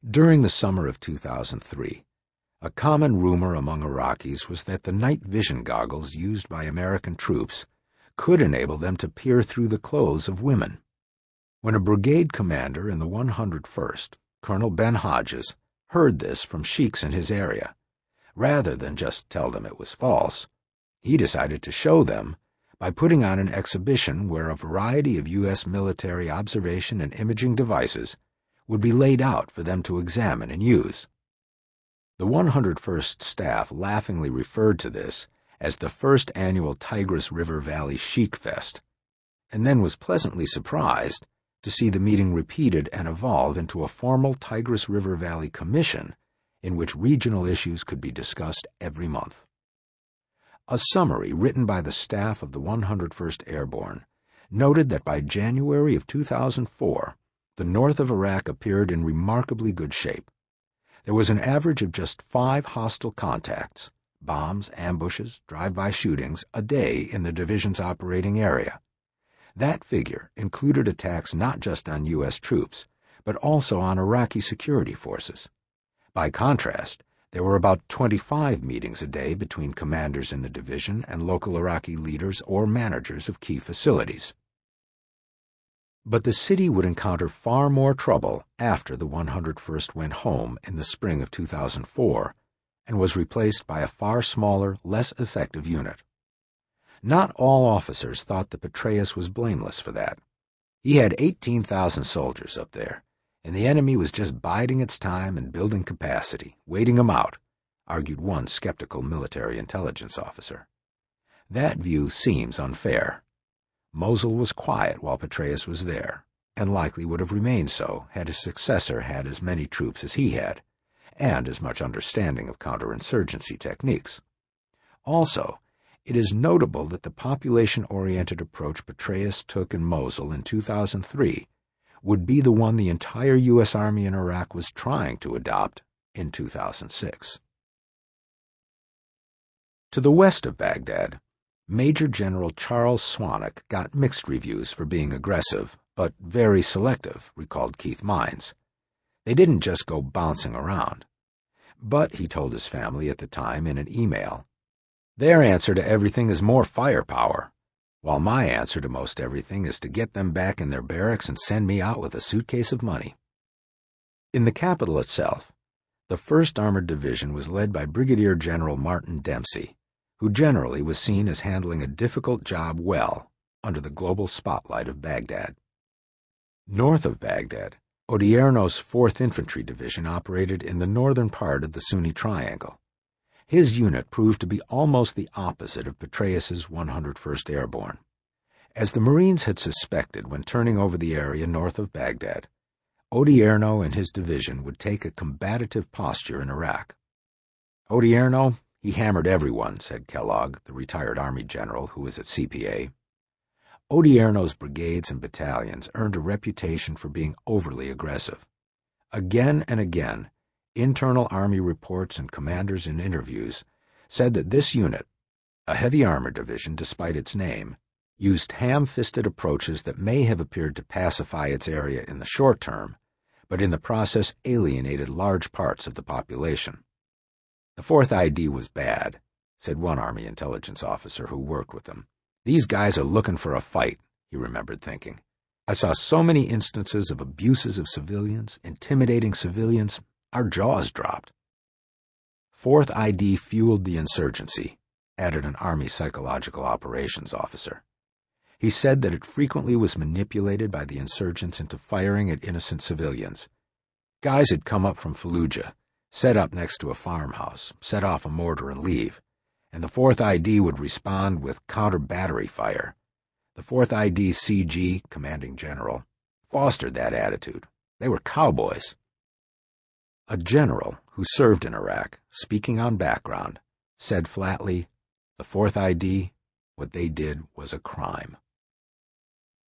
During the summer of 2003, a common rumor among Iraqis was that the night vision goggles used by American troops could enable them to peer through the clothes of women. When a brigade commander in the 101st, Colonel Ben Hodges, heard this from sheiks in his area, rather than just tell them it was false, he decided to show them by putting on an exhibition where a variety of U.S. military observation and imaging devices would be laid out for them to examine and use. The 101st staff laughingly referred to this as the first annual Tigris River Valley Sheik Fest, and then was pleasantly surprised to see the meeting repeated and evolve into a formal Tigris River Valley Commission in which regional issues could be discussed every month. A summary written by the staff of the 101st Airborne noted that by January of 2004, the north of Iraq appeared in remarkably good shape. There was an average of just 5 hostile contacts, bombs, ambushes, drive-by shootings, a day in the division's operating area. That figure included attacks not just on U.S. troops, but also on Iraqi security forces. By contrast, there were about 25 meetings a day between commanders in the division and local Iraqi leaders or managers of key facilities. But the city would encounter far more trouble after the 101st went home in the spring of 2004 and was replaced by a far smaller, less effective unit. Not all officers thought that Petraeus was blameless for that. He had 18,000 soldiers up there, and the enemy was just biding its time and building capacity, waiting him out, argued one skeptical military intelligence officer. That view seems unfair. Mosul was quiet while Petraeus was there, and likely would have remained so had his successor had as many troops as he had, and as much understanding of counterinsurgency techniques. Also, it is notable that the population-oriented approach Petraeus took in Mosul in 2003 would be the one the entire U.S. Army in Iraq was trying to adopt in 2006. To the west of Baghdad, Major General Charles Swanwick got mixed reviews for being aggressive, but very selective, recalled Keith Mines. They didn't just go bouncing around. But, he told his family at the time in an email, their answer to everything is more firepower, while my answer to most everything is to get them back in their barracks and send me out with a suitcase of money. In the capital itself, the 1st Armored Division was led by Brigadier General Martin Dempsey, who generally was seen as handling a difficult job well under the global spotlight of Baghdad. North of Baghdad, Odierno's 4th Infantry Division operated in the northern part of the Sunni Triangle. His unit proved to be almost the opposite of Petraeus's 101st Airborne. As the Marines had suspected when turning over the area north of Baghdad, Odierno and his division would take a combative posture in Iraq. Odierno, he hammered everyone, said Kellogg, the retired Army general who was at CPA. Odierno's brigades and battalions earned a reputation for being overly aggressive. Again and again, internal Army reports and commanders in interviews said that this unit, a heavy armor division despite its name, used ham-fisted approaches that may have appeared to pacify its area in the short term, but in the process alienated large parts of the population. The 4th ID was bad, said one Army intelligence officer who worked with them. These guys are looking for a fight, he remembered thinking. I saw so many instances of abuses of civilians, intimidating civilians, our jaws dropped. 4th ID fueled the insurgency, added an Army psychological operations officer. He said that it frequently was manipulated by the insurgents into firing at innocent civilians. Guys had come up from Fallujah, set up next to a farmhouse, set off a mortar and leave, and the 4th ID would respond with counter-battery fire. The 4th ID CG, commanding general, fostered that attitude. They were cowboys. A general who served in Iraq, speaking on background, said flatly, the 4th ID, what they did was a crime.